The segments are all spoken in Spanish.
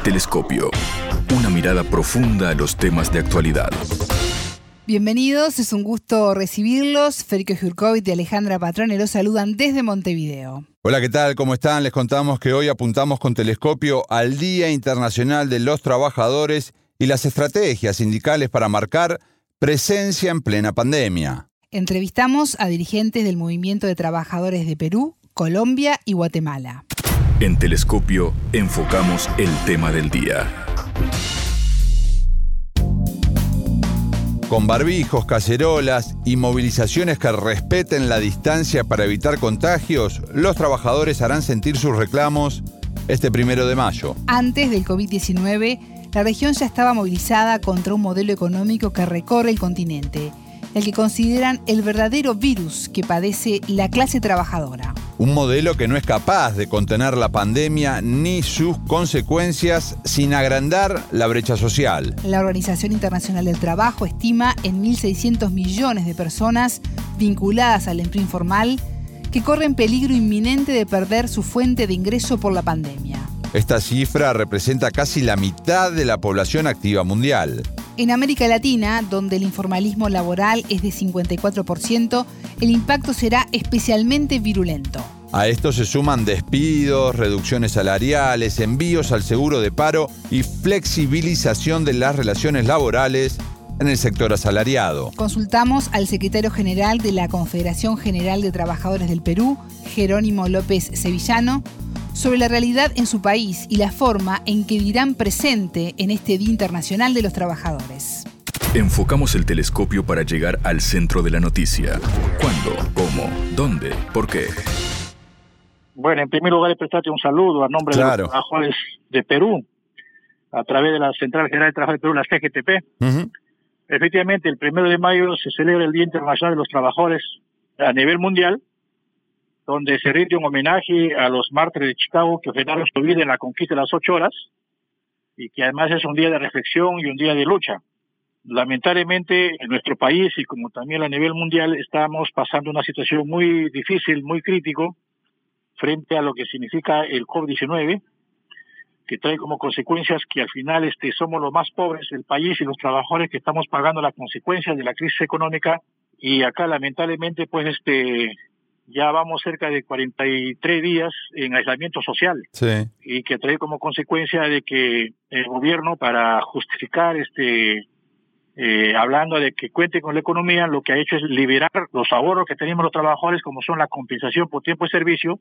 Telescopio. Una mirada profunda a los temas de actualidad. Bienvenidos, es un gusto recibirlos. Federico Jurkovic y Alejandra Patrone los saludan desde Montevideo. Hola, ¿qué tal? ¿Cómo están? Les contamos que hoy apuntamos con Telescopio al Día Internacional de los Trabajadores y las estrategias sindicales para marcar presencia en plena pandemia. Entrevistamos a dirigentes del Movimiento de Trabajadores de Perú, Colombia y Guatemala. En Telescopio enfocamos el tema del día. Con barbijos, cacerolas y movilizaciones que respeten la distancia para evitar contagios, los trabajadores harán sentir sus reclamos este 1 de mayo. Antes del COVID-19, la región ya estaba movilizada contra un modelo económico que recorre el continente, el que consideran el verdadero virus que padece la clase trabajadora. Un modelo que no es capaz de contener la pandemia ni sus consecuencias sin agrandar la brecha social. La Organización Internacional del Trabajo estima en 1.600 millones de personas vinculadas al empleo informal que corren peligro inminente de perder su fuente de ingreso por la pandemia. Esta cifra representa casi la mitad de la población activa mundial. En América Latina, donde el informalismo laboral es de 54%, el impacto será especialmente virulento. A esto se suman despidos, reducciones salariales, envíos al seguro de paro y flexibilización de las relaciones laborales en el sector asalariado. Consultamos al secretario general de la Confederación General de Trabajadores del Perú, Jerónimo López Sevillano, sobre la realidad en su país y la forma en que dirán presente en este Día Internacional de los Trabajadores. Enfocamos el telescopio para llegar al centro de la noticia. ¿Cuándo? ¿Cómo? ¿Dónde? ¿Por qué? Bueno, en primer lugar, prestarte un saludo a nombre de los trabajadores de Perú, a través de la Central General de Trabajo de Perú, la CGTP. Efectivamente, el 1 de mayo se celebra el Día Internacional de los Trabajadores a nivel mundial, donde se rinde un homenaje a los mártires de Chicago que ofrendaron su vida en la conquista de las 8 horas, y que además es un día de reflexión y un día de lucha. Lamentablemente, en nuestro país y como también a nivel mundial, estamos pasando una situación muy difícil, muy crítico, frente a lo que significa el COVID-19, que trae como consecuencias que al final somos los más pobres del país y los trabajadores que estamos pagando las consecuencias de la crisis económica. Y acá lamentablemente ya vamos cerca de 43 días en aislamiento social. Sí. Y que trae como consecuencia de que el gobierno, para justificar hablando de que cuente con la economía, lo que ha hecho es liberar los ahorros que tenemos los trabajadores, como son la compensación por tiempo de servicio.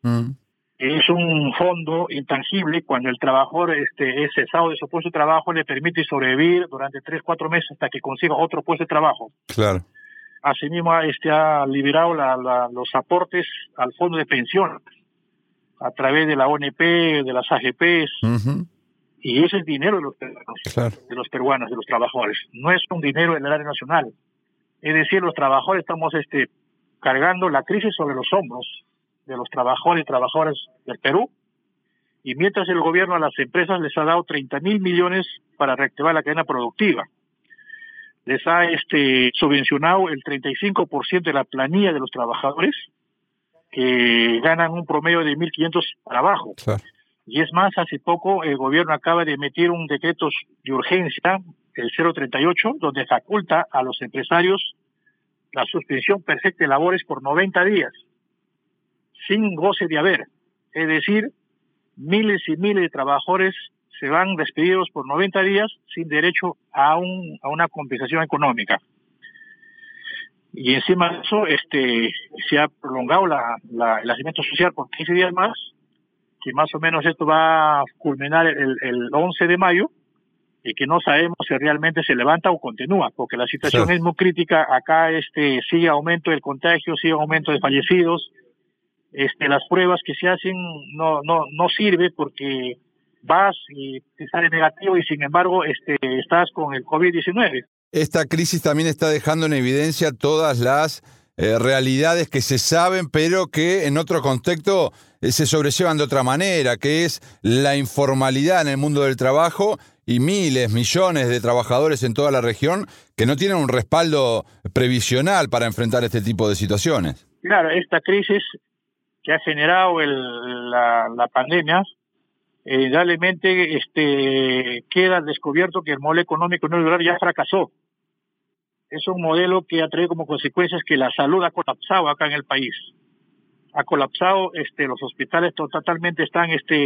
Es un fondo intangible. Cuando el trabajador es cesado de su puesto de trabajo, le permite sobrevivir durante 3-4 meses hasta que consiga otro puesto de trabajo. Claro. Asimismo, ha liberado los aportes al fondo de pensión a través de la ONP, de las AGPs, y ese es dinero de los peruanos, de los peruanos, de los trabajadores. No es un dinero del área nacional. Es decir, los trabajadores estamos cargando la crisis sobre los hombros de los trabajadores y trabajadoras del Perú, y mientras el gobierno a las empresas les ha dado 30.000 millones para reactivar la cadena productiva. Les ha subvencionado el 35% de la planilla de los trabajadores, que ganan un promedio de 1.500 para abajo. Claro. Y es más, hace poco el gobierno acaba de emitir un decreto de urgencia, el 038, donde faculta a los empresarios la suspensión perfecta de labores por 90 días, sin goce de haber. Es decir, miles y miles de trabajadores se van despedidos por 90 días sin derecho a una compensación económica. Y encima de eso, se ha prolongado el aislamiento social por 15 días más, que más o menos esto va a culminar el 11 de mayo, y que no sabemos si realmente se levanta o continúa, porque la situación es muy crítica. Acá sigue aumento del contagio, sigue aumento de fallecidos. Las pruebas que se hacen no sirve, porque vas y te sale negativo y sin embargo estás con el COVID-19. Esta crisis también está dejando en evidencia todas las realidades que se saben, pero que en otro contexto se sobrellevan de otra manera, que es la informalidad en el mundo del trabajo y miles, millones de trabajadores en toda la región que no tienen un respaldo previsional para enfrentar este tipo de situaciones. Claro, esta crisis que ha generado la pandemia realmente queda descubierto que el modelo económico neoliberal ya fracasó. Es un modelo que ha traído como consecuencias que la salud ha colapsado acá en el país. Ha colapsado, los hospitales totalmente están,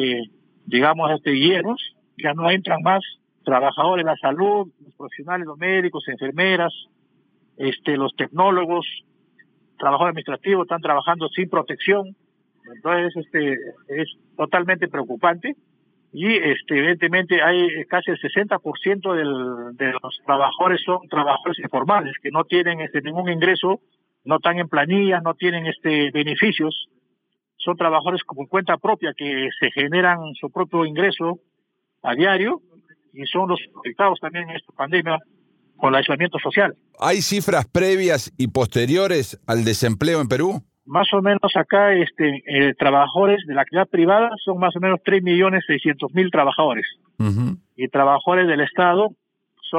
llenos, ya no entran más trabajadores de la salud, los profesionales, los médicos, enfermeras, los tecnólogos, trabajadores administrativos están trabajando sin protección. Entonces, es totalmente preocupante y, evidentemente, hay casi el 60% de los trabajadores son trabajadores informales que no tienen ningún ingreso, no están en planillas, no tienen beneficios. Son trabajadores con cuenta propia que se generan su propio ingreso a diario y son los afectados también en esta pandemia con el aislamiento social. ¿Hay cifras previas y posteriores al desempleo en Perú? Más o menos acá, trabajadores de la actividad privada son más o menos 3.600.000 trabajadores. Uh-huh. Y trabajadores del Estado son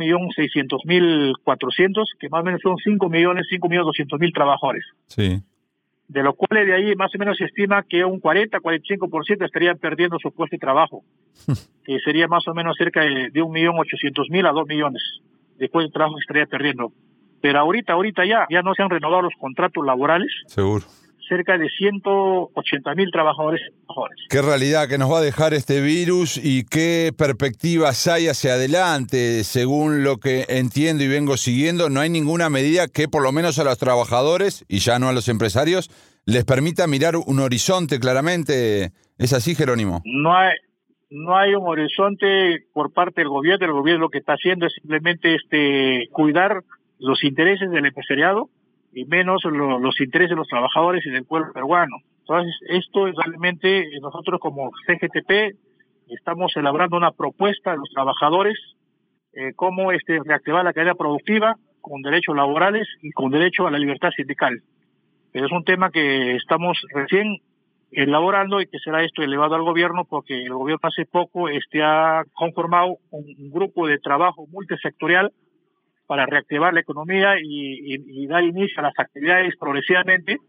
1.600.400, que más o menos son 5.200.000 trabajadores. Sí. De los cuales de ahí más o menos se estima que un 40-45% estarían perdiendo su puesto de trabajo, que sería más o menos cerca de 1.800.000 a 2 millones de puestos de trabajo que estaría perdiendo. Pero ahorita ya no se han renovado los contratos laborales. Seguro. Cerca de 180.000 trabajadores. ¿Qué realidad que nos va a dejar este virus y qué perspectivas hay hacia adelante? Según lo que entiendo y vengo siguiendo, no hay ninguna medida que por lo menos a los trabajadores, y ya no a los empresarios, les permita mirar un horizonte claramente. ¿Es así, Jerónimo? No hay un horizonte por parte del gobierno. El gobierno lo que está haciendo es simplemente cuidar los intereses del empresariado y menos los intereses de los trabajadores y del pueblo peruano. Entonces, esto es realmente, nosotros como CGTP estamos elaborando una propuesta a los trabajadores, cómo reactivar la cadena productiva con derechos laborales y con derecho a la libertad sindical. Pero es un tema que estamos recién elaborando y que será elevado al gobierno, porque el gobierno hace poco ha conformado un grupo de trabajo multisectorial para reactivar la economía y dar inicio a las actividades progresivamente,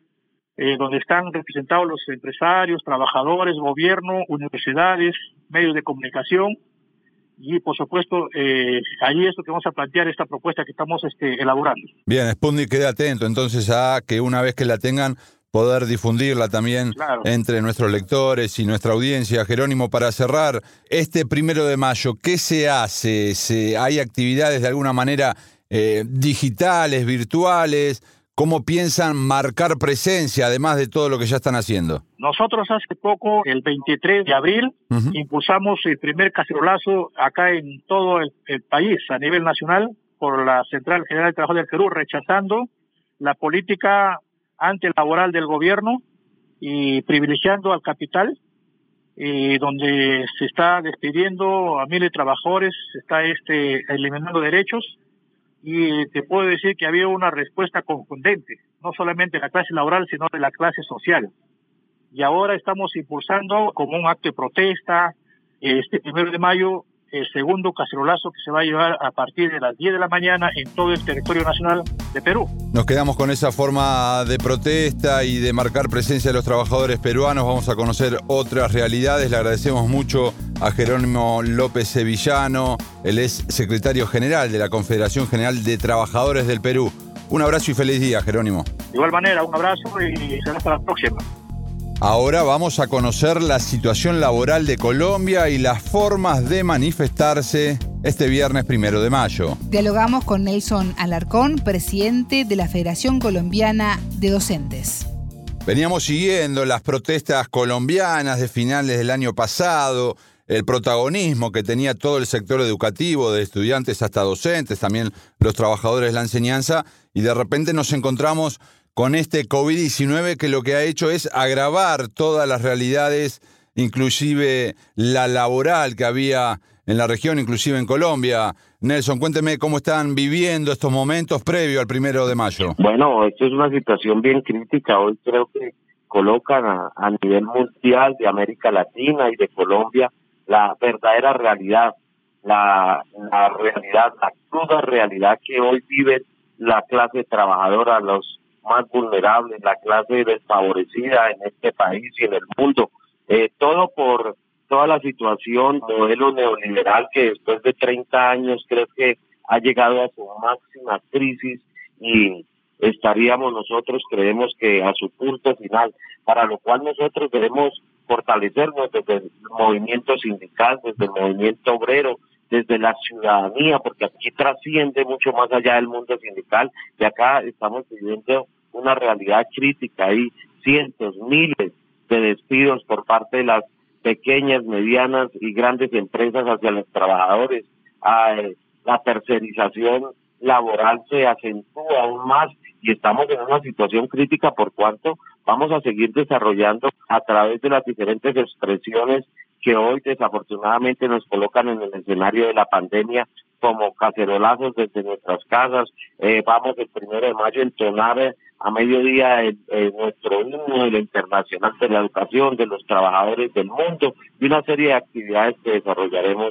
donde están representados los empresarios, trabajadores, gobierno, universidades, medios de comunicación, y por supuesto, allí es lo que vamos a plantear esta propuesta que estamos elaborando. Bien, Sputnik, quede atento entonces a que una vez que la tengan, poder difundirla también, claro, entre nuestros lectores y nuestra audiencia. Jerónimo, para cerrar, 1 de mayo, ¿qué se hace? ¿Hay actividades de alguna manera digitales, virtuales? ¿Cómo piensan marcar presencia, además de todo lo que ya están haciendo? Nosotros hace poco, el 23 de abril, impulsamos el primer cacerolazo acá en todo el país, a nivel nacional, por la Central General de Trabajo del Perú, rechazando la política antilaboral del gobierno y privilegiando al capital, donde se está despidiendo a miles de trabajadores, se está eliminando derechos, y te puedo decir que había una respuesta contundente, no solamente de la clase laboral, sino de la clase social. Y ahora estamos impulsando como un acto de protesta, 1 de mayo, el segundo cacerolazo que se va a llevar a partir de las 10 de la mañana en todo el territorio nacional de Perú. Nos quedamos con esa forma de protesta y de marcar presencia de los trabajadores peruanos. Vamos a conocer otras realidades. Le agradecemos mucho a Jerónimo López Sevillano. Él es secretario general de la Confederación General de Trabajadores del Perú. Un abrazo y feliz día, Jerónimo. De igual manera, un abrazo y será hasta la próxima. Ahora vamos a conocer la situación laboral de Colombia y las formas de manifestarse este viernes 1 de mayo. Dialogamos con Nelson Alarcón, presidente de la Federación Colombiana de Docentes. Veníamos siguiendo las protestas colombianas de finales del año pasado, el protagonismo que tenía todo el sector educativo, de estudiantes hasta docentes, también los trabajadores de la enseñanza, y de repente nos encontramos con este COVID-19 que lo que ha hecho es agravar todas las realidades, inclusive la laboral que había en la región, inclusive en Colombia. Nelson, cuénteme cómo están viviendo estos momentos previo al 1 de mayo. Bueno, esto es una situación bien crítica. Hoy creo que colocan a nivel mundial de América Latina y de Colombia la verdadera realidad, la realidad, la cruda realidad que hoy vive la clase trabajadora, los más vulnerables, la clase desfavorecida en este país y en el mundo, todo por toda la situación, modelo neoliberal que después de 30 años creo que ha llegado a su máxima crisis y estaríamos nosotros, creemos que a su punto final, para lo cual nosotros debemos fortalecernos desde el movimiento sindical, desde el movimiento obrero, desde la ciudadanía, porque aquí trasciende mucho más allá del mundo sindical, y acá estamos viviendo una realidad crítica. Hay cientos, miles de despidos por parte de las pequeñas, medianas y grandes empresas hacia los trabajadores. La tercerización laboral se acentúa aún más y estamos en una situación crítica por cuanto vamos a seguir desarrollando a través de las diferentes expresiones que hoy desafortunadamente nos colocan en el escenario de la pandemia como cacerolazos desde nuestras casas. Vamos el 1 de mayo a entonar a mediodía nuestro himno de la Internacional de la Educación, de los Trabajadores del Mundo, y una serie de actividades que desarrollaremos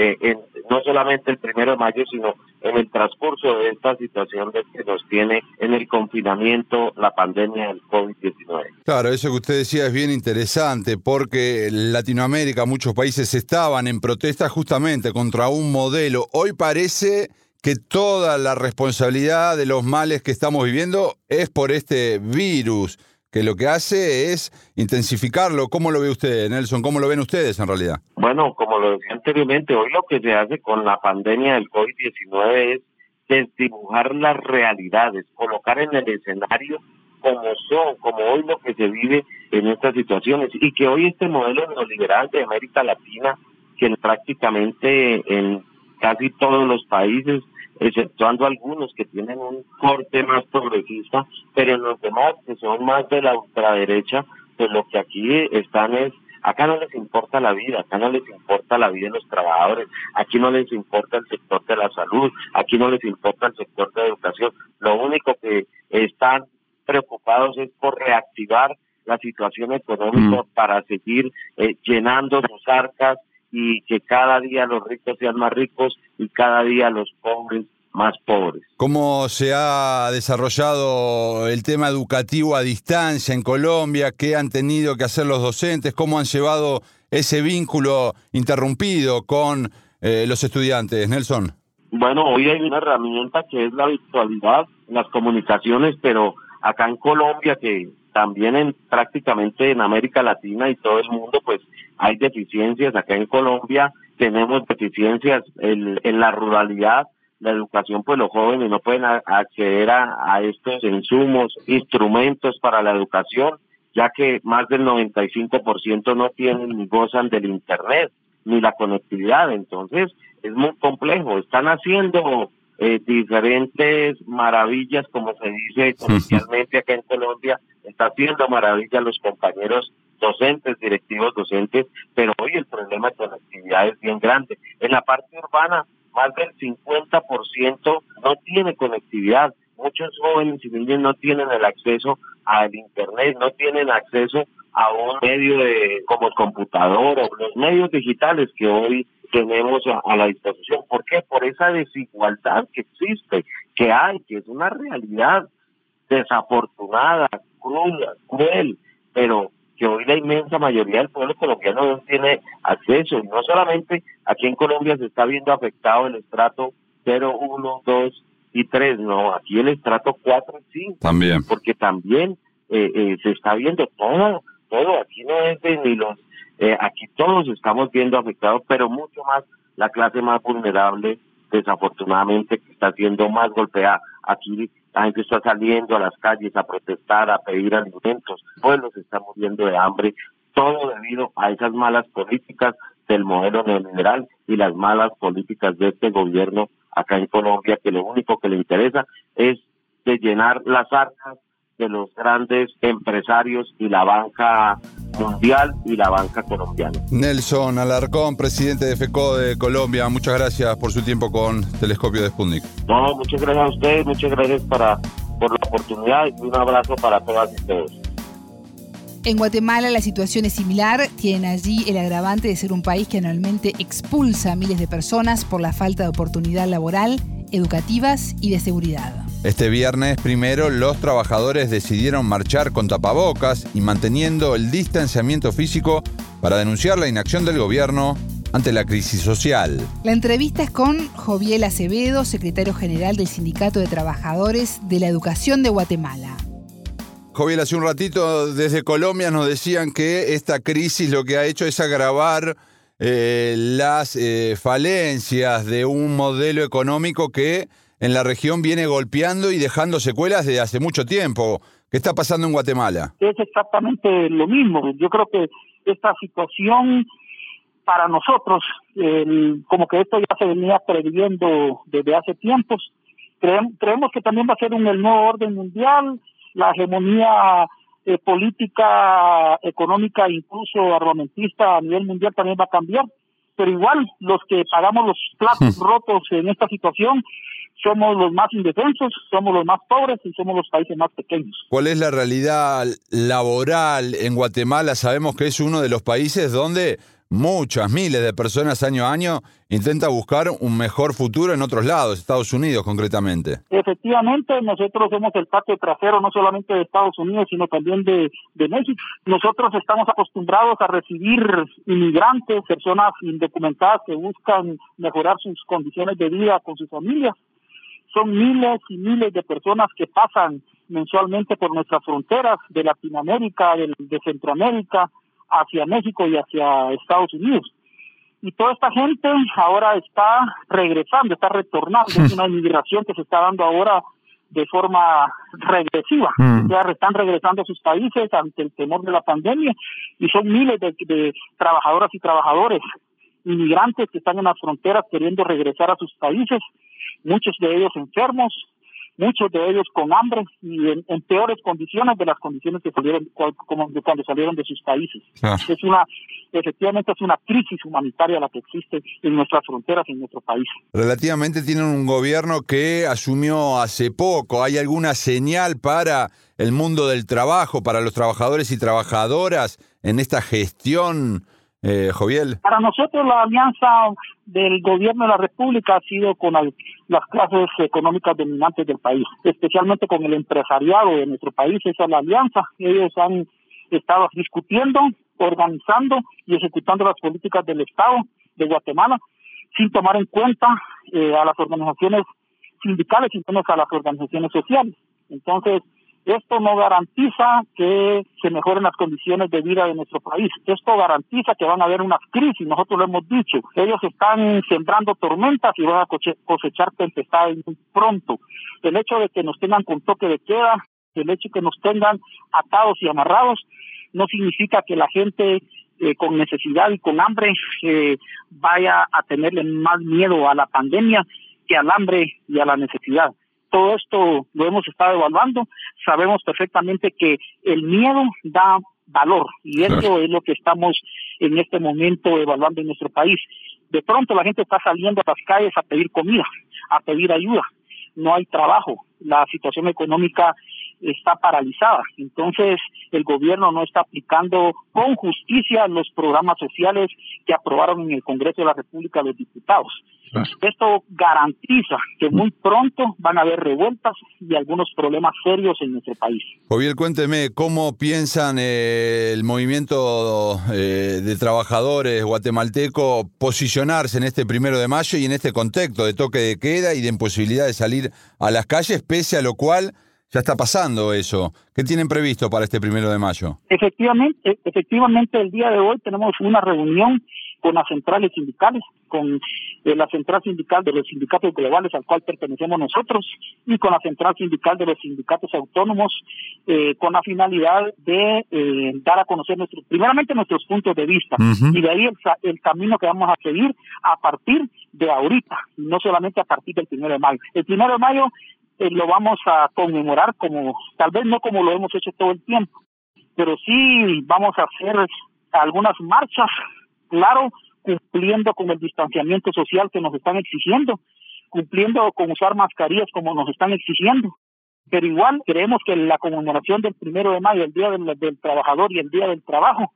no solamente el 1 de mayo, sino en el transcurso de esta situación que nos tiene en el confinamiento, la pandemia del COVID-19. Claro, eso que usted decía es bien interesante, porque en Latinoamérica muchos países estaban en protesta justamente contra un modelo. Hoy parece que toda la responsabilidad de los males que estamos viviendo es por este virus, que lo que hace es intensificarlo. ¿Cómo lo ve usted, Nelson? ¿Cómo lo ven ustedes en realidad? Bueno, como lo decía anteriormente, hoy lo que se hace con la pandemia del COVID-19 es desdibujar las realidades, colocar en el escenario como son, como hoy lo que se vive en estas situaciones, y que hoy este modelo neoliberal de América Latina, que prácticamente en casi todos los países, exceptuando algunos que tienen un corte más progresista, pero en los demás que son más de la ultraderecha, pues lo que aquí están es, acá no les importa la vida, acá no les importa la vida de los trabajadores, aquí no les importa el sector de la salud, aquí no les importa el sector de la educación, lo único que están preocupados es por reactivar la situación económica para seguir llenando sus arcas y que cada día los ricos sean más ricos y cada día los pobres más pobres. ¿Cómo se ha desarrollado el tema educativo a distancia en Colombia? ¿Qué han tenido que hacer los docentes? ¿Cómo han llevado ese vínculo interrumpido con los estudiantes, Nelson? Bueno, hoy hay una herramienta que es la virtualidad, las comunicaciones, pero acá en Colombia, que también prácticamente en América Latina y todo el mundo, pues hay deficiencias. Acá en Colombia tenemos deficiencias en la ruralidad, la educación, pues los jóvenes no pueden acceder a estos insumos, instrumentos para la educación, ya que más del 95% no tienen ni gozan del internet, ni la conectividad. Entonces es muy complejo. Están haciendo diferentes maravillas, como se dice coloquialmente acá en Colombia, está haciendo maravillas los compañeros docentes, directivos docentes, pero hoy el problema de conectividad es bien grande. En la parte urbana, más del 50% no tiene conectividad. Muchos jóvenes y niños no tienen el acceso al internet, no tienen acceso a un medio como el computador o los medios digitales que hoy tenemos a la disposición. ¿Por qué? Por esa desigualdad que existe, que hay, que es una realidad desafortunada, cruel, pero que hoy la inmensa mayoría del pueblo colombiano no tiene acceso. Y no solamente aquí en Colombia se está viendo afectado el estrato 0, 1, 2 y 3, no, aquí el estrato 4 y 5. También. Porque también se está viendo todo, aquí no es de ni los... aquí todos estamos viendo afectados, pero mucho más la clase más vulnerable, desafortunadamente, que está siendo más golpeada. Aquí la gente está saliendo a las calles a protestar, a pedir alimentos, pueblos se están muriendo de hambre, todo debido a esas malas políticas del modelo neoliberal y las malas políticas de este gobierno acá en Colombia, que lo único que le interesa es de llenar las arcas de los grandes empresarios y la banca mundial y la banca colombiana. Nelson Alarcón, presidente de FECO de Colombia, muchas gracias por su tiempo con Telescopio de Sputnik. No, muchas gracias a ustedes, muchas gracias por la oportunidad y un abrazo para todas y todos. En Guatemala la situación es similar. Tienen allí el agravante de ser un país que anualmente expulsa a miles de personas por la falta de oportunidad laboral, educativas y de seguridad. Este viernes primero, los trabajadores decidieron marchar con tapabocas y manteniendo el distanciamiento físico para denunciar la inacción del gobierno ante la crisis social. La entrevista es con Joviel Acevedo, secretario general del Sindicato de Trabajadores de la Educación de Guatemala. Joviel, hace un ratito desde Colombia nos decían que esta crisis lo que ha hecho es agravar las falencias de un modelo económico que en la región viene golpeando y dejando secuelas desde hace mucho tiempo. ¿Qué está pasando en Guatemala? Es exactamente lo mismo. Yo creo que esta situación para nosotros, como que esto ya se venía previendo desde hace tiempos. Creemos que también va a ser el nuevo orden mundial, la hegemonía política, económica, incluso armamentista a nivel mundial también va a cambiar, pero igual los que pagamos los platos rotos en esta situación somos los más indefensos, somos los más pobres y somos los países más pequeños. ¿Cuál es la realidad laboral en Guatemala? Sabemos que es uno de los países donde muchas, miles de personas año a año intentan buscar un mejor futuro en otros lados, Estados Unidos concretamente. Efectivamente, nosotros somos el patio trasero no solamente de Estados Unidos, sino también de México. Nosotros estamos acostumbrados a recibir inmigrantes, personas indocumentadas que buscan mejorar sus condiciones de vida con sus familias. Son miles y miles de personas que pasan mensualmente por nuestras fronteras de Latinoamérica, de Centroamérica, hacia México y hacia Estados Unidos. Y toda esta gente ahora está regresando, está retornando. Es una inmigración que se está dando ahora de forma regresiva. Ya están regresando a sus países ante el temor de la pandemia y son miles de trabajadoras y trabajadores inmigrantes que están en las fronteras queriendo regresar a sus países, muchos de ellos enfermos, muchos de ellos con hambre y en peores condiciones de las condiciones que salieron como cuando salieron de sus países. Efectivamente es una crisis humanitaria la que existe en nuestras fronteras, en nuestro país. Relativamente tienen un gobierno que asumió hace poco. ¿Hay alguna señal para el mundo del trabajo, para los trabajadores y trabajadoras en esta gestión, Joviel? Para nosotros la alianza del gobierno de la República ha sido con las clases económicas dominantes del país, especialmente con el empresariado de nuestro país. Esa es la alianza. Ellos han estado discutiendo, organizando y ejecutando las políticas del Estado de Guatemala sin tomar en cuenta a las organizaciones sindicales y menos a las organizaciones sociales. Entonces, esto no garantiza que se mejoren las condiciones de vida de nuestro país. Esto garantiza que van a haber unas crisis, nosotros lo hemos dicho. Ellos están sembrando tormentas y van a cosechar tempestades muy pronto. El hecho de que nos tengan con toque de queda, el hecho de que nos tengan atados y amarrados, no significa que la gente con necesidad y con hambre vaya a tenerle más miedo a la pandemia que al hambre y a la necesidad. Todo esto lo hemos estado evaluando, sabemos perfectamente que el miedo da valor y eso es lo que estamos en este momento evaluando en nuestro país. De pronto la gente está saliendo a las calles a pedir comida, a pedir ayuda, no hay trabajo, la situación económica está paralizada, entonces el gobierno no está aplicando con justicia los programas sociales que aprobaron en el Congreso de la República los diputados. Esto garantiza que muy pronto van a haber revueltas y algunos problemas serios en nuestro país. Joviel, cuénteme, ¿cómo piensan el movimiento de trabajadores guatemalteco posicionarse en este 1 de mayo y en este contexto de toque de queda y de imposibilidad de salir a las calles, pese a lo cual ya está pasando eso? ¿Qué tienen previsto para este 1 de mayo? Efectivamente, el día de hoy tenemos una reunión con las centrales sindicales, con la central sindical de los sindicatos globales al cual pertenecemos nosotros y con la central sindical de los sindicatos autónomos con la finalidad de dar a conocer primeramente nuestros puntos de vista y de ahí el camino que vamos a seguir a partir de ahorita, no solamente a partir del 1 de mayo. El 1 de mayo lo vamos a conmemorar tal vez no como lo hemos hecho todo el tiempo, pero sí vamos a hacer algunas marchas, claro, cumpliendo con el distanciamiento social que nos están exigiendo, cumpliendo con usar mascarillas como nos están exigiendo. Pero igual creemos que la conmemoración del 1 de mayo, el Día del Trabajador y el Día del Trabajo,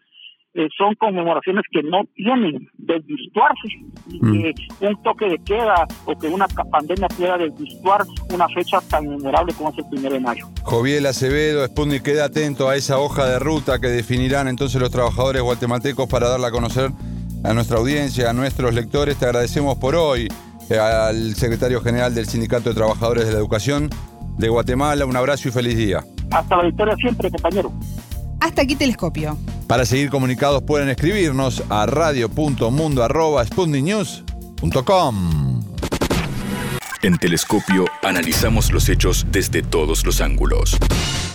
son conmemoraciones que no tienen desvirtuarse, y que un toque de queda o que una pandemia pueda desvirtuar una fecha tan memorable como es el 1 de mayo. Joviel Acevedo, Sputnik, queda atento a esa hoja de ruta que definirán entonces los trabajadores guatemaltecos para darla a conocer a nuestra audiencia, a nuestros lectores. Te agradecemos por hoy al secretario general del Sindicato de Trabajadores de la Educación de Guatemala. Un abrazo y feliz día. Hasta la victoria siempre, compañero. Hasta aquí Telescopio. Para seguir comunicados pueden escribirnos a radio.mundo@sputniknews.com. En Telescopio analizamos los hechos desde todos los ángulos.